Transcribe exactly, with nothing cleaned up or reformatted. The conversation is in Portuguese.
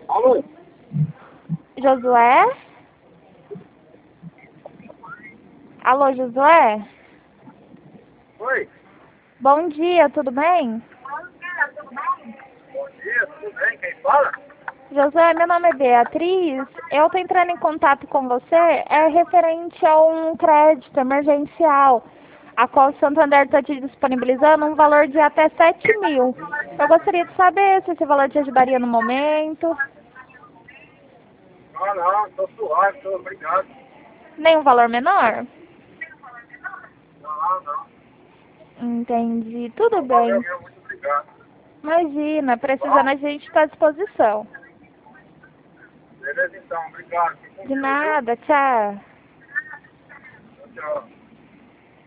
Alô? Josué? Alô, Josué? Oi? Bom dia, tudo bem? Bom dia, tudo bem? Quem fala? Josué, meu nome é Beatriz. Eu estou entrando em contato com você, é referente a um crédito emergencial, a qual o Santander está te disponibilizando um valor de até sete mil. Eu gostaria de saber se esse valor te ajudaria no momento. Ah, não, tô suave, tô obrigado. Nem um valor menor? Não, não. Entendi. Tudo Valeu, bem. meu, muito obrigado. Imagina, precisando Bom, a gente está à disposição. beleza então, obrigado. Fique com De Deus, viu? nada, tchau. Tchau, tchau.